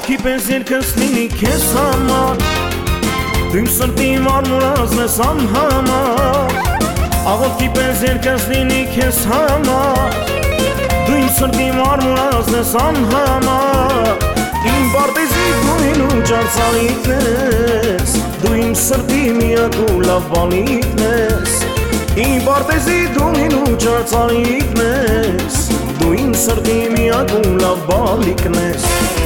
Աղոթքի պես երկս լինի քեզ համար, դու իմ սրտի մարմուրազն ես անհամար։ Աղոթքի պես երկս լինի քեզ համար, դու իմ սրտի մարմուրազն ես անհամար։ Իմ պարտեզի գույն ու ճարծանիքն ես, դու իմ սրտի միակ ու լավ բանիկն ես։ Իմ պարտեզի գույն ու ճարծանիքն ես, դու իմ սրտի միակ ու լավ բանիկն ես։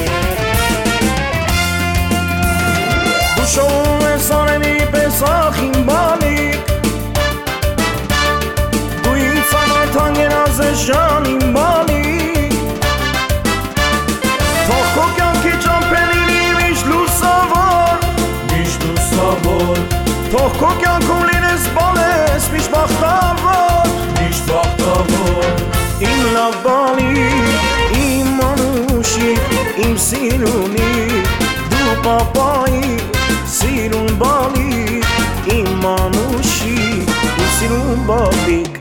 Դու շովում ես արևի պես ախ իմ բանիկ, դու ինձ համար թանկերած ես ջան իմ բանիկ, թող քո կյանքի ճամփեն լինի միշտ լուսավոր, միշտ լուսավոր, թող քո կյանքում լինես բանես միշտ բախտավոր, միշտ բախտավոր, իմ լավ բանիկ, իմ անուշիկ, իմ սիրունիկ, դու պապայիկ, սիրուն բալիկ, իմ անուշիկ, իմ սիրուն բալիկ։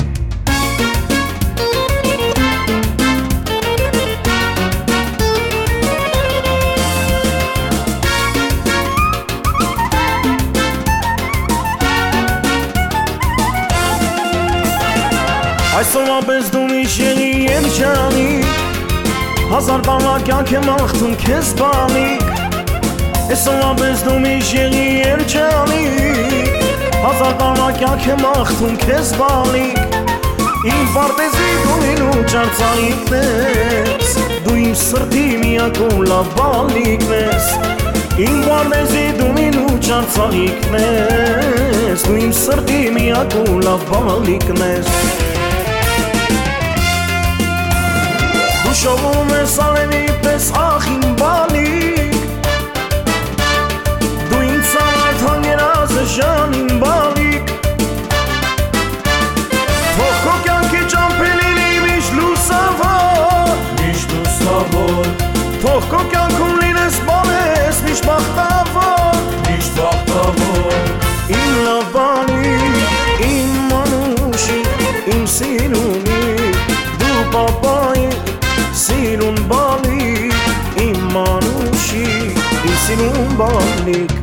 Այսօրվա պես դու միշտ եղի երջանիկ, հազար բանվա կյանք եմ աղթում քեզ բանիկ։ Այսօրվա պես դու միշտ եղի երջանիկ, հազար բանվա կյանք եմ աղթում քեզ բանիկ։ Իմ պարտեզի գույն ու ճարծանիքն ես, դու իմ սրտի միակ ու լավ բանիկն ես։ Իմ պարտեզի գույն ու ճարծանիքն ես, դու իմ սրտի միակ ու լավ բանիկն ես։ Դու շովում ես արևի պես ախ իմ բանիկ, դու ինձ համար թանկերած ես ջան իմ բանիկ, թող քո կյանքի ճամփեն լինի միշտ լուսավոր, միշտ լուսավոր, թող քո կյանքում լինես բանես միշտ բախտավոր, միշտ բախտավոր, իմ լավ բանիկ, իմ անուշիկ, իմ սիրունիկ, դու պապայիկ, սիրուն բալիկ, իմ անուշիկ, իմ սիրուն բալիկ։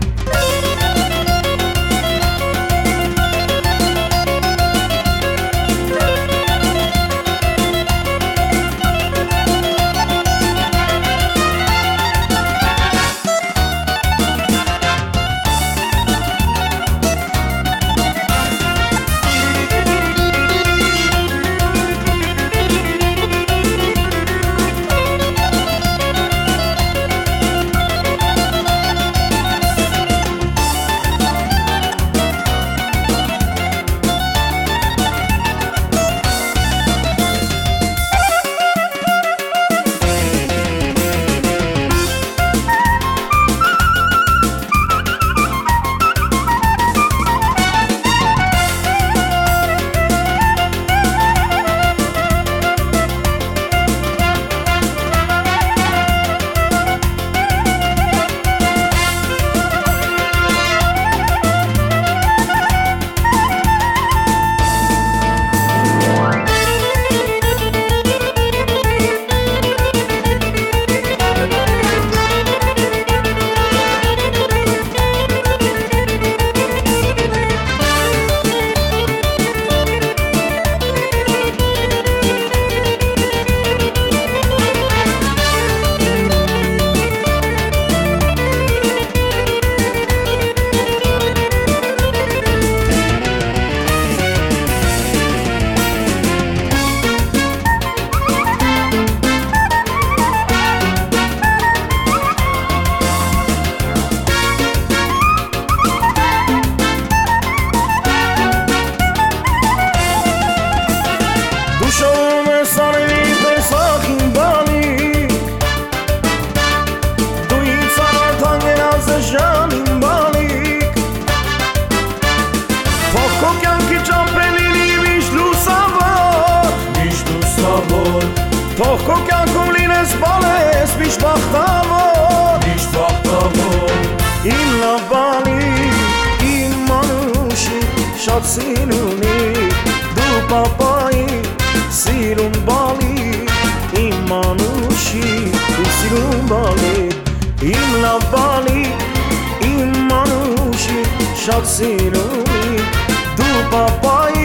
Թող քո կյանքում լինես բանես միշտ բախտավոր, միշտ բախտավոր, իմ լավ բանիկ, իմ անուշիկ, շատ սիրունիկ, դու պապայիկ, սիրուն բալիկ, իմ անուշիկ, դու սիրուն բալիկ, Իմ լավալի, իմ մանուշի, շատ սիրունի, դու պապայի